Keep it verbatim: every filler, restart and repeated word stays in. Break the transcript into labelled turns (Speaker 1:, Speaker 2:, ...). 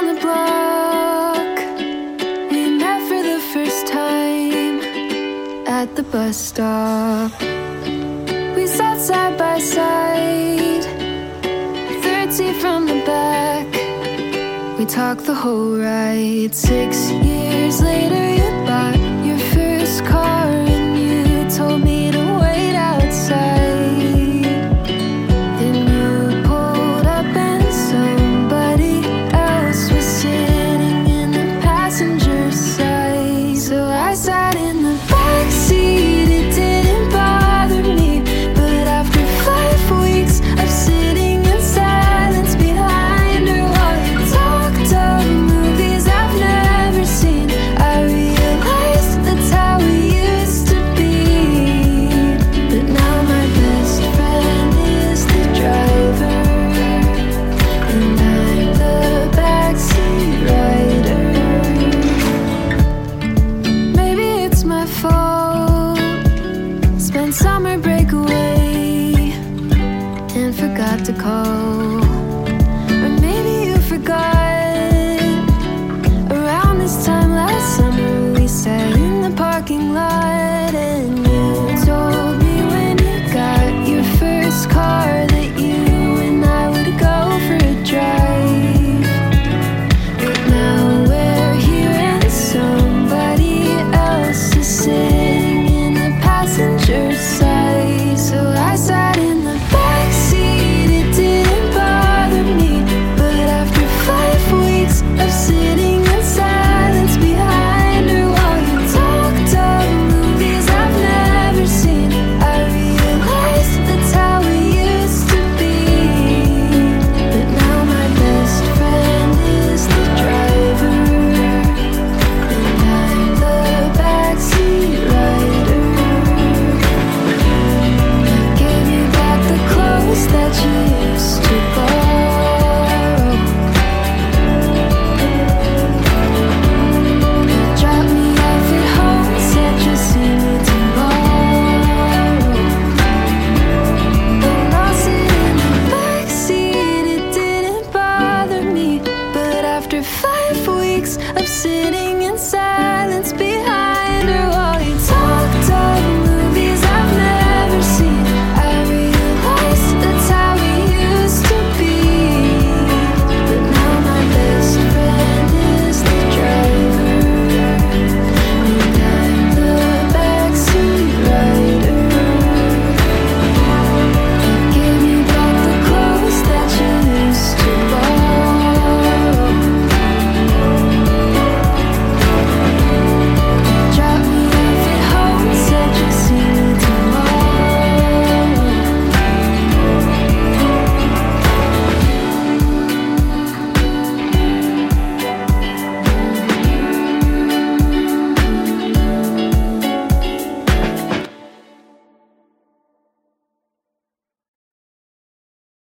Speaker 1: down the block. We met for the first time at the bus stop. We sat side by side, third seat from the back. We talked the whole ride. Six years later, you bought your first car.